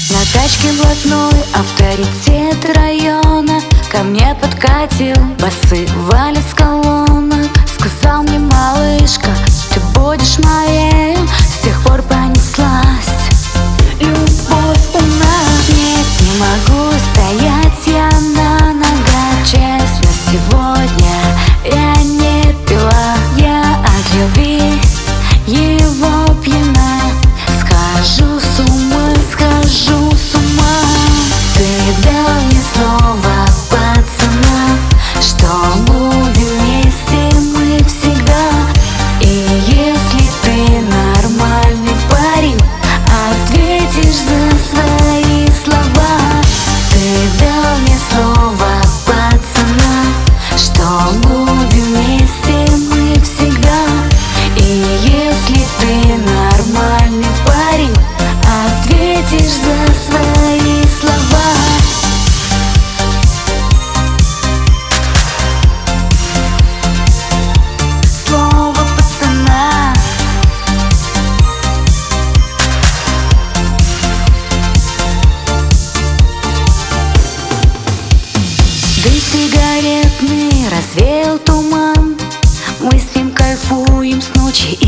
На тачке блатной авторитет района ко мне подкатил, басы валят с колонок. Сказал мне: малышка, ты будешь моей. С тех пор понеслась любовь у нас. Нет, не могу стоять я на ногах. Честно, сегодня я не пила. Я от любви его пьяна. Схожу с ума, схожу с ума. Ты дал мне слово, пацана, что будем вместе мы всегда. И если ты нормальный парень, ответишь за свои слова. Ты дал мне слово, пацана, что будем вместе мы всегда. И если ты нормальный парень, ответишь за свои слова. Слово пацана. Дым сигаретный развеял туман. Мы с ним кайфуем с ночи